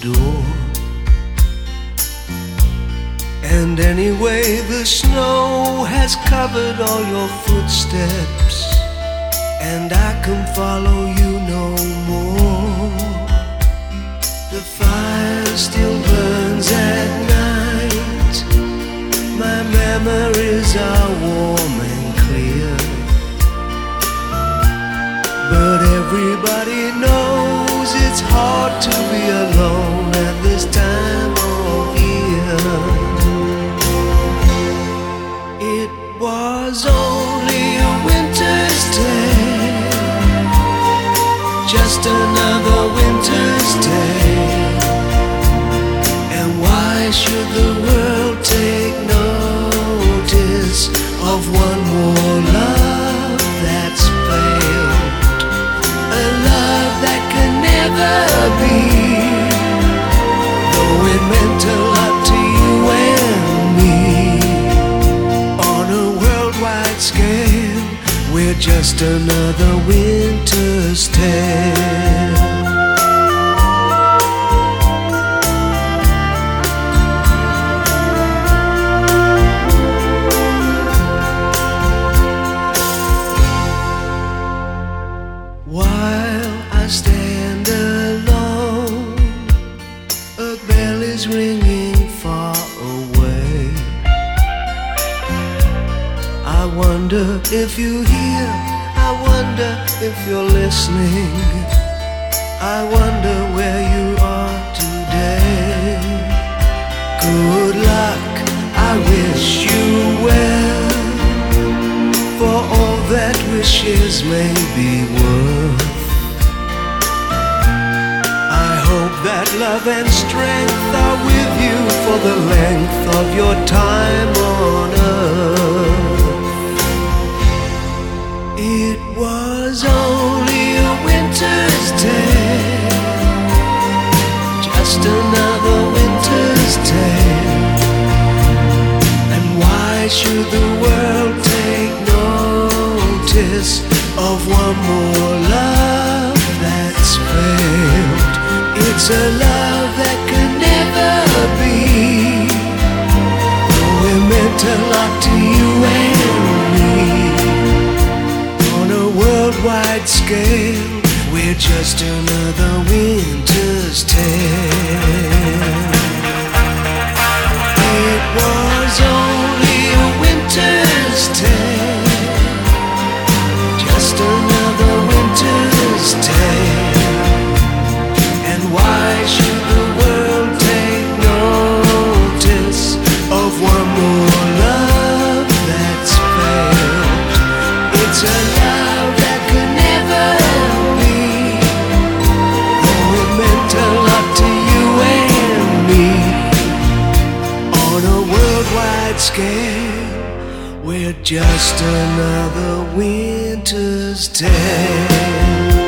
door. And anyway, the snow has covered all your footsteps, and I can follow you no more. The fire still burns at night. My memories are warm and clear, but everybody knows it's hard to be alone at this time of year. It was only a winter's day, just another winter's day. And why should the world take notice of one more love that's failed? A love that can never be, though it meant a lot to you and me. On a worldwide scale, we're just another winter's tale. While I stand alone, a bell is ringing far away. I wonder if you hear, I wonder if you're listening. I wonder where you are today. Good luck, I wish you well, for all that wishes may be worth. I hope that love and strength are with you for the length of your time on earth. It was only a winter's day, just another winter's tale. And why should the world take notice of one more love that's failed? It's a love that can never be, though it meant a lot to you and me. On a worldwide scale, we're just another winter's tale. It was only a winter's tale, just another winter's tale. And why should the world take notice of one more love that's failed? It's a love that could never be, though it meant a lot to you and me. On a worldwide scale, we're just another winter's tale.